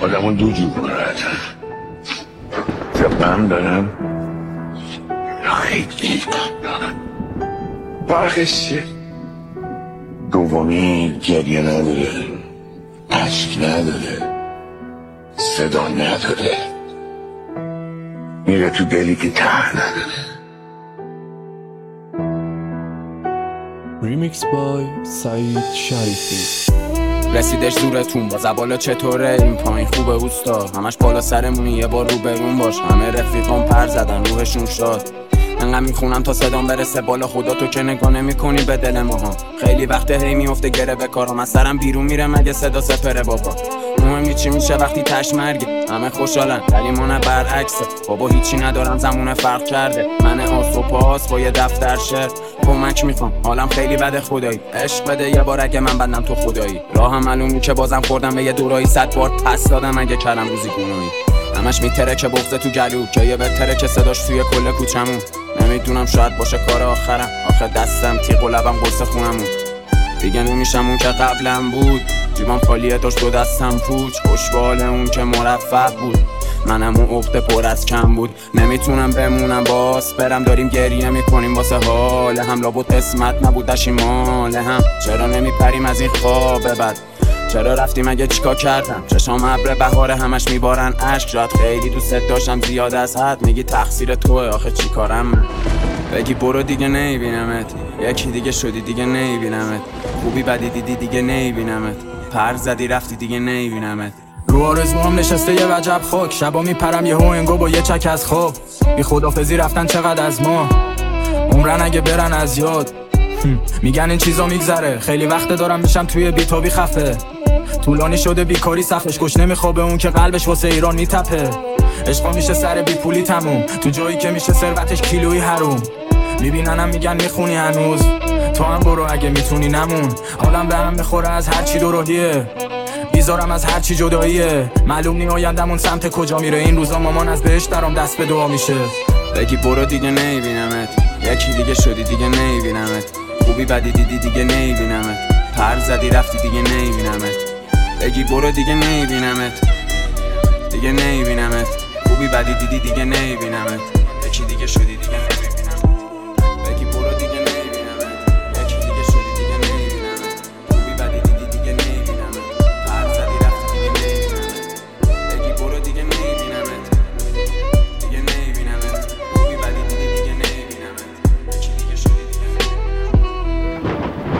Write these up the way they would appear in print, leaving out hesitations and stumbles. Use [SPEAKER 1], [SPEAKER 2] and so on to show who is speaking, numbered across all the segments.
[SPEAKER 1] آدمون دو جور ناراحتن، یا غم دارن یا خیلی غم دارن. فرقش چیه؟ دومی گریه نداره، عشق نداره، صدا نداره، میره تو دلی که ته نداره.
[SPEAKER 2] ریمیکس بای سعید شریفی.
[SPEAKER 3] رسیدش دورتون با زبالا چطوره؟ این پایین خوبه اوستا، همش بالا سرمونی، یه بار رو برون باش. همه رفیقام پر زدن روحشون شاد، انقدر میخونم تا صدام برسه بالا. خدا تو که نگاه نمی کنی به دل ماها. خیلی وقت هی میفته گره به کارم، از سرم بیرون میره مگه صدا سپره بابا. مهمی چی میشه وقتی تش مرگه، همه خوشحالن ولی من برعکسه. بابا هیچی ندارم، زمونه فرق کرده. من آس و پاس با یه دفتر شعر، کمک میخوام حالم خیلی بده خدایی. عشق بده یه بار اگه من بندم تو خدایی. راهم معلومی که بازم خوردم به یه دورایی، 100 بار پس دادم اگه کردم روزی گناهی. همش میتره که بغض تو گلو، که یه بهتره که صداش توی کل کوچمون. نمیدونم شاید باشه کار آخرم، آخه دستم تیغ و لبم قرص خونمون. دیگه نمیشم اون که قبلم بود، جیبام خالیه داشت دو دستم پوچ. خوشبال اون که مرفع بود، منم اون عقده پر از کم بود. نمیتونم بمونم باز برم، داریم گریه میکنیم واسه حال هم. لابد قسمت نبود داشتیم مال هم. چرا نمیپریم از این خواب بد؟ چرا رفتیم اگه چیکار کردم؟ چشام ابر بهاره همش میبارن اشک. شاید خیلی دوست داشتم زیاد از حد، میگی تقصیر توه، آخه چی کارم من؟ بگی برو دیگه نمیبینمت، یکی دیگه شدی دیگه نمیبینمت. خوبی بدی دیدی دیگه نمیبینمت، پر زدی رفتی دیگه نمیبینمت.
[SPEAKER 4] رو آرزوام نشسته یه وجب خاک، شبا میپرم یه هونگو با یه چک از خواب. بی خدافزی رفتن چقدر از ما، عمرن اگه برن از یاد. میگن این چیزا میگذره، خیلی وقت دارم میشم توی بیتابی خفه. طولانی شده بیکاری صفش، گوش نمیخوابه اون که قلبش واسه ایران میتپه. عشقا میشه سر بی پولی تموم، تو جایی که میشه ثروتش کیلویی حروم. میبیننم میگن میخونی هنوز، تو هم برو اگه میتونی نمون. حالم به هم میخوره از هرچی دوراهیه، بیزارم از هرچی جداییه. معلوم نی آیندمون سمت کجا میره، این روزا مامان از بهش درام دست به دعا میشه.
[SPEAKER 3] بگی برو دیگه نمیبینمت، یکی دیگه شدی دیگه نمیبینمت. خوبی بدی دیدی دیگه نمیبینمت، پر زدی رفتی دیگه نمیبینمت. بگی برو دیگه نمیبینمت، دیگه نمیبینمت. خوبی بدی دیدی دیگه نمیبینمت، یکی دیگه شدی دیگه نمیبینمت. بگی برو دیگه نمیبینمت، یکی دیگه شدی دیگه نمیبینمت. خوبی بدی دیدی دیگه نمیبینمت، پر زدی رفتی دیگه نمیبینمت. بگی برو دیگه نمیبینمت، دیگه نمیبینمت. خوبی بدی دیدی دیگه نمیبینمت، یکی دیگه شدی دیگه نمیبینمت.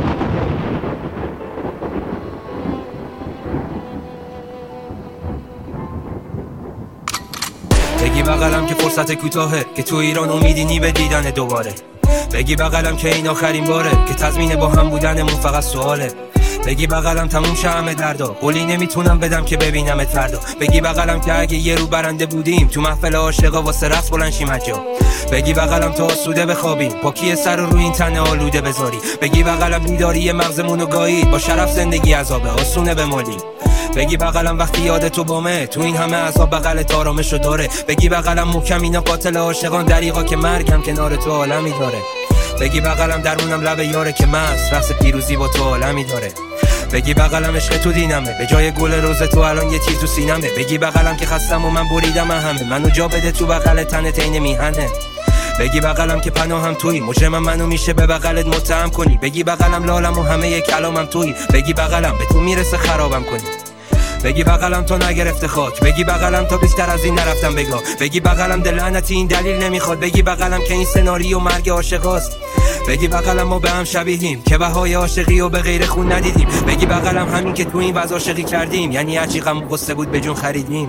[SPEAKER 5] بگی بغلم که فرصت کوتاهه، که تو ایران امیدی به دیدن دوباره. بگی بغلم که این آخرین باره، که تضمین با هم بودنمون فقط سواله. بگی بغلم تموم شه همه دردا، قولی نمیتونم بدم که ببینمت فردا. بگی بغلم که اگه یه رو برنده بودیم، تو محفل عاشقا واسه رقص بلند شیم حجا. بگی بغلم تا آسوده بخوابیم، پاکی سر رو این تن آلوده بذاری. بگی بغلم بیداری مغزمونو گایی، با شرف زندگی عذاب آسونه بمالیم. بگی بغلم وقتی یاد تو بامه، تو این همه عذاب بغلت آرامشو داره. بگی بغلم محکم اینا قاتل عاشقان، دریغا که مرگم کنار تو عالمی داره. بگی بغلم درونم لب یاره که مست، رقص پیروزی با تو عالمی داره. بگی بغلم عشق تو دینمه، به جای گل روز تو الان یه تیر تو سینمه. بگی بغلم که خستم و من بریدم همه، منو جا بده تو بغل تنت عین میهنه. بگی بغلم که پناهم تویی، مجرمم منو میشه به بغلت متهم کنی. بگی بغلم لالم و همه کلامم تویی، بگی بغلم به تو میرسه خرابم کنی. بگی بغلم تا نگرفته خاک، بگی بغلم تا بیشتر از این نرفتم بگا. بگی بغلم دلعنتی این دلیل نمیخواد، بگی بغلم که این سناریو مرگ عاشقاست. بگی بغلم ما به هم شبیهیم، که بهای عاشقی و به غیر خون ندیدیم. بگی بغلم همین که تو این وضع عاشقی کردیم، یعنی هرچی غم و غصه بود به جون خریدیم.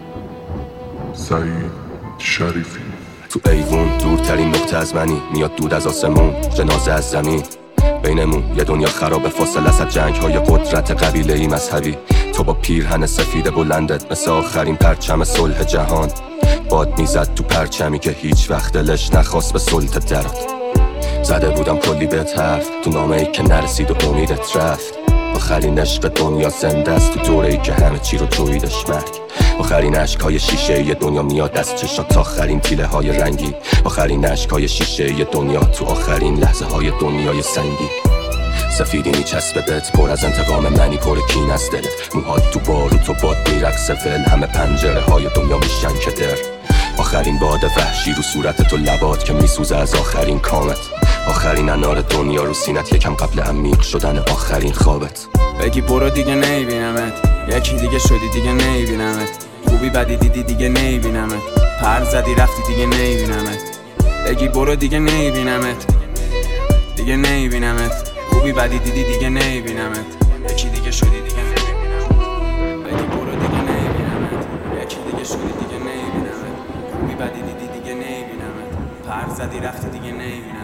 [SPEAKER 1] سعید شریفی.
[SPEAKER 6] تو ایوون دورترین نقطه از منی، میاد دود از آسمون، جنازه از زمین. بینمون یه دنیا خراب، فاصله از جنگ‌های قدرت قبیله‌ای مذهبی. تو با پیرهن سفید بلندت مثل آخرین پرچم صلح جهان، باد میزد تو پرچمی که هیچ وقت دلش نخواست به سلطه درد. زده بودم کلی بهت حرف، تو نامه‌ای که نرسید و امیدت رفت. آخرین عشق دنیا زنده است تو دوره‌ای که همه چی رو جویدش مرگ. آخرین عشقای شیشه‌ای دنیا میاد از چشات، آخرین تیله‌های رنگی. آخرین عشقای شیشه‌ای دنیا تو آخرین لحظه‌های دنیای سنگی. سفیدی میچسبه بهت، پر از انتقام منی، پر کین از دلت. موهات تو بارو تو باد میرقصه ول، همه پنجره های دنیا میشن که در. آخرین باد وحشی رو صورت تو، لبات که میسوزه از آخرین کامت. آخرین انار دنیا رو سینت، یکم قبل عمیق شدن آخرین خوابت.
[SPEAKER 3] بگی برو دیگه نمیبینمت، یکی دیگه شدی دیگه نمیبینمت. خوبی بدی دیدی دیگه نمیبینمت، پر زدی رفتی دیگه نمیبینمت. بگی برو دیگه نمیبینمت، دیگه نمیبینمت. خوبی بدی دیدی دیگه نمیبینمت، یکی دیگه شدی دیگه نمیبینمت. بگی برو دیگه نمیبینمت، یکی دیگه شدی دیگه نمیبینمت. خوبی بدی دیدی دیگه نمیبینمت، پر زدی رفتی دیگه نمیبینمت.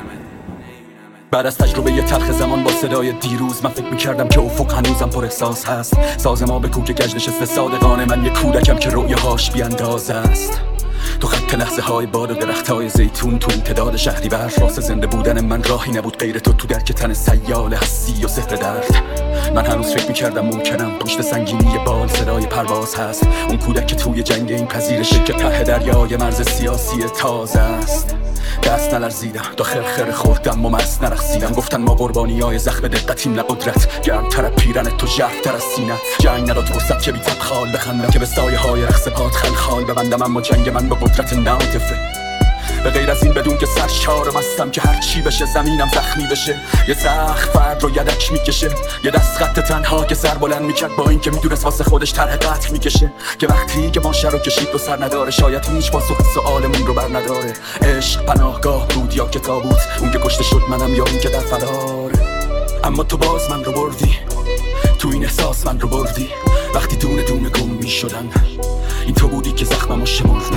[SPEAKER 4] بعد از تجربه یه تلخ زمان با صدای دیروز، من فکر میکردم که افق هنوزم پر احساس هست. ساز ما به کوک گج نشسته صادقانه، من یه کودکم که رویاهاش بیاندازه است. تو خط لحظه های باد و درخت های زیتون، تو امتداد شهری بر راست زنده بودن من راهی نبود غیر تو درک تن سیال هستی و سحر درد. من هنوز فکر میکردم ممکنم پشت سنگینی بال صدای پرواز هست. اون کودک که توی جنگ این پذیرشه که ته دریای مرز سیاسی تازه است. دست نلرزیدم، داخل خر خوردم و مرز نرخصیدم. گفتن ما قربانیای زخم دقتیم، نه قدرت. گرمتر پیرن تو، ژرف‌تر از سینت. جنگ نداد فرصت که بی تبخال بخندم، که به سایه های رقص پات خلخال ببندم. اما جنگ من به قدرت ناطفه، به غیر از این بدون که سرشارم هستم که هر چی بشه زمینم زخمی بشه. یه زخم فرد رو یدک میکشه، یه دست خط تنها که سر بلند میکرد با این که میدونست واسه خودش طرح قتل میکشه. که وقتی که ماشه رو کشید و سر نداره، شاید هیچ پاسخ سؤالمون رو بر نداره. عشق پناهگاه بود یا که تابوت، اون که کشته شد منم یا این که در فراره. اما تو باز من رو بردی، تو این احساس من رو بردی. وقتی دونه دونه گم میشدن، این تو بودی که زخممو شمردی.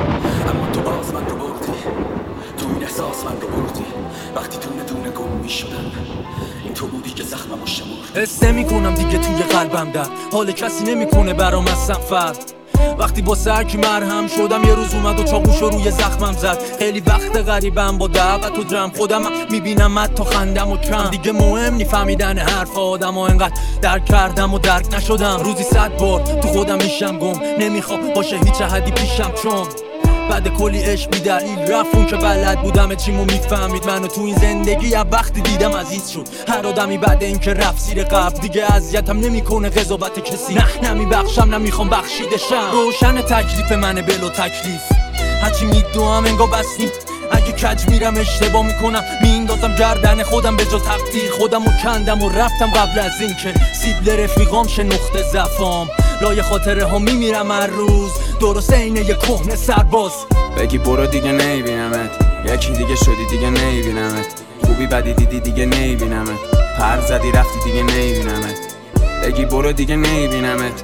[SPEAKER 4] اما تو باز من رو بردی، تو این احساس من رو بردی. وقتی دونه دونه گم میشدن، این تو بودی که زخممو شمردی.
[SPEAKER 7] حس نمی‌کنم دیگه توی قلبم درد، حال کسی نمیکنه برام از سفر. وقتی با سرکی مرهم شدم، یه روز اومد و چاقوشو روی زخمم زد. خیلی وقت غریبم با دعوت و جمع، خودم میبینم تا خندم و کم. دیگه مهم نی فهمیدن حرف آدم و انقدر درک کردم و درک نشدم. روزی 100 بار تو خودم میشم گم، نمیخوام باشه هیچ حدی پیشم، چون بعد کلی عشق بی دلیل رفت. اون که بلد بودم چیمو میفهمید منو تو این زندگی. از وقتی دیدم عزیز شد هر آدمی، بعد این که رفت زیر قبل دیگه اذیتم نمیکنه قضاوت کسی. نه نمیبخشم، نمیخوام بخشیدشم. روشن تکلیف منه بلو تکلیف، هرچی میدوام انگار بس نیست. اگه کج میرم اشتباه میکنم، میندازم گردن خودم به جا تقدیر. خودم رو کندم و رفتم قبل از این که سیبل رفیقام شه نقطه ضعفام. لای خاطره ها میمیرم هر روز، درست اینه یه کهنه سرباز.
[SPEAKER 3] بگی برو دیگه نمیبینمت، یکی دیگه شدی دیگه نمیبینمت. خوبی بدی دیدی دیگه نمیبینمت، پر زدی رفتی دیگه نمیبینمت. بگی برو دیگه نمیبینمت،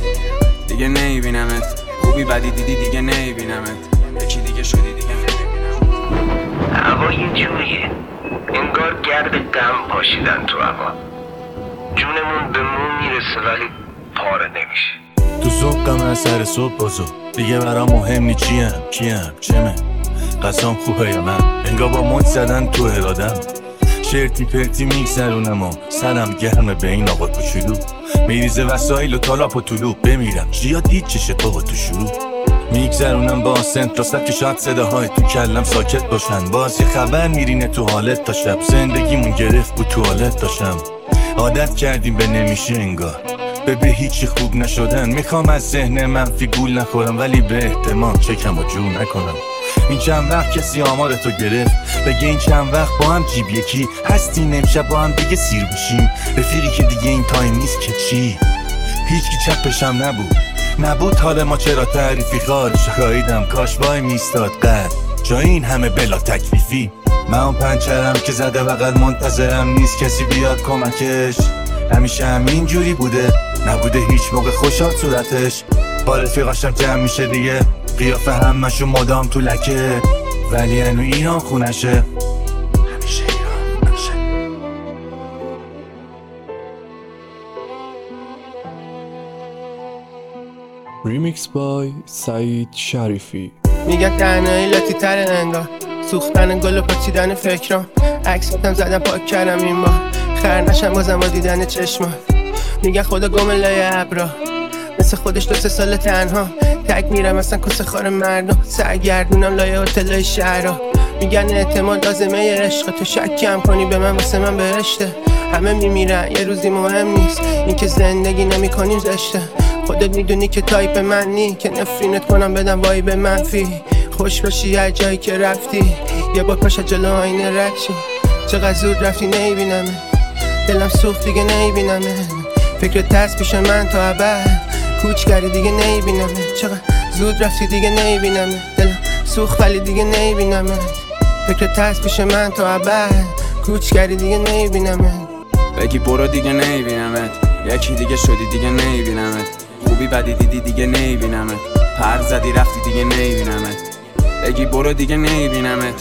[SPEAKER 3] دیگه نمیبینمت. خوبی بدی دیدی دیگه نمیبینمت، یکی دیگه شدی دیگه نمیبینمت.
[SPEAKER 8] هوا یه جوریه، انگار گرد غم پاشیدن تو هوا. جونمون به مون میرسه ولی پاره نمیشه.
[SPEAKER 9] تو ذوقم از سر صبح بازو، دیگه برام مهم نی چیم چمه. قسم خوبه یا نه، انگار با موج زدن تو ارادم. شرطی پرتی میگذرونم و سرم گرمه به این آقا کوچولو. میریزه وسایل و تالاپ و طلوع، بمیرم جیاد هیچ چشه بابا تو شروع. میگذرونم با سنت راست که شاید صداهای تو کلم ساکت باشن. باز یه خبر میرینه تو حالت تا شب، زندگیمون گرفت بود توالت داشتم. عادت کردیم به نمیشه انگار، به هیچی خوب نشدن. میخوام از ذهن منفی گول نخورم، ولی به احتمال چکم و جور نکنم. این چند وقت کسی آمارتو گرفت، بگه این چند وقت با هم جیب یکی هستیم، امشب با هم دیگه سیر بشیم. رفیقی که دیگه این تایم نیست که چی، هیچکی چپشم نبود حال ما چرا تعریفی. خارش خواهیدم کاش وای میستاد قد جای این همه بلا تکلیفی. من اون پنچرم که زده بغل منتظرم نیست کسی بیاد کمکش. همیشه همین جوری بوده، نبوده هیچ موقع خوشحال صورتش. با رفیقاشم جمع میشه دیگه، قیافه همشون مدام تو لکه، ولی هنو ایران خونشه، همیشه ایران خونشه.
[SPEAKER 2] ریمیکس بای سعید شریفی.
[SPEAKER 10] میگن تنهایی لاتی تر انگار، سوختن گل و پاچیدن فکرام. عکساتم زدم پاک کردم این بار، خر نشم بازم با دیدن چشمات. میگن خدا گم لای ابرا، مثل خودش 2-3 سال تنها. تک میرم اصلا کس خار مردم، سرگردونم لای هتلای شهرها. میگن اعتماد لازمه عشق، تو شک کم کنی به من واسه من بهشته. همه میمیرن یه روزی مهم نیست، این که زندگی نمیکنیم زشته. خودت میدونی که تایپ من نی، که نفرینت کنم بدم وایب منفی. خوش باشی هر جایی که رفتی، یه بار پاش جلو آینه رد شی. چقدر زود رفتی نمیبینمه، دلم سوخت دیگه نمیبینمه. فکرت ترس پیش من تا ابد، کوچ کردی دیگه نمیبینمه. چقدر زود رفتی دیگه نمیبینمه، دلم سوخت ولی دیگه نمیبینمه. فکرت ترس پیش من تا ابد، کوچ کردی دیگه نمیبینمه.
[SPEAKER 3] بگی برو دیگه نمیبینمت، یکی دیگه شدی دیگه نمیبینمت. خوبی بدی دیدی دیگه نمیبینمت، پر زدی رفتی دیگه نمیبینمت. بگی برو دیگه نمیبینمت،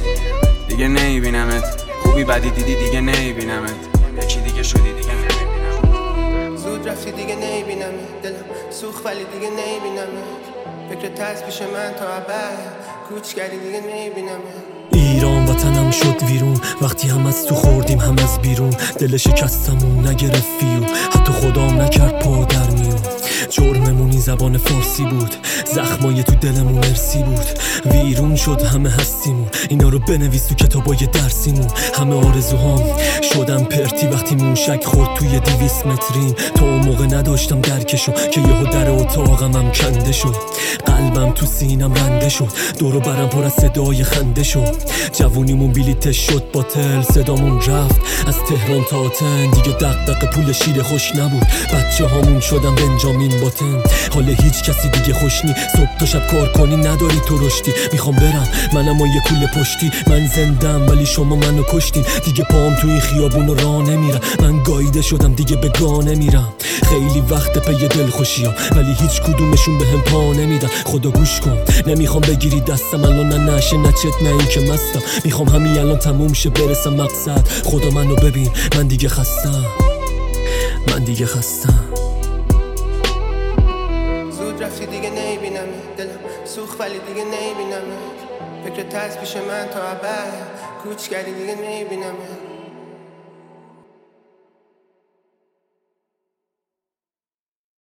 [SPEAKER 3] دیگه نمیبینمت. خوبی بدی دیدی دیگه نمیبینمت، یکی دیگه شدی دیگه نمیبینمت.
[SPEAKER 10] زود رفتی دیگه نمیبینمه، دلم سوخت ولی دیگه نمیبینمه. فکرت ترس پیش من تا ابد، کوچ کردی دیگه نمیبینمه.
[SPEAKER 11] ایران وطنم شد ویرون، وقتی هم از تو خوردیم هم از بیرون. دل شکستمون نگرفت فیو، حتی خدام نکرد پا در میون. جرممونی زبان فارسی بود، زخمای تو دلمون مرسی بود. ویرون شد همه هستیمون، اینا رو بنویس تو کتابای درسیمون. همه آرزوهام شدم پرتی وقتی موشک خورد توی 200 متریم. تا اون موقع نداشتم درکشو که یهو در اتاقم هم کنده شد. قلبم تو سینم رنده شد، دورو برم پر از صدای خنده شد. جوونیمون بلیتش شد باطل، صدامون رفت از تهران تا آتن. دیگه دغدغه پول شیر خوش نبود، بچه هامون شدن بنجامین باتن. حال هیچ کسی دیگه خوش نی، صبح تا شب کار کنی نداری تو رشدی. میخوام برم منم و یه کوله پشتی، من زندم ولی شما منو کشتین. دیگه پام تو این خیابون راه نمیرم، من گاییده شدم دیگه به گاه نمیرم. خیلی وقت پی دل خوشیام ولی هیچ کدومشون بهم پا نمیدن. خدا گوش کن نمیخوام بگیری دستم الان، نه نشه نه چت نه این که مستم. میخوام همین الان تموم شه برسم مقصد. خدا منو ببین من دیگه خستم، من دیگه خستم.
[SPEAKER 10] زود رفتی دیگه نمیبینمه، دلم سوخت ولی دیگه نمیبینمه. فکرت ترس پیش من تا ابد، کوچ کردی دیگه نمیبینمه.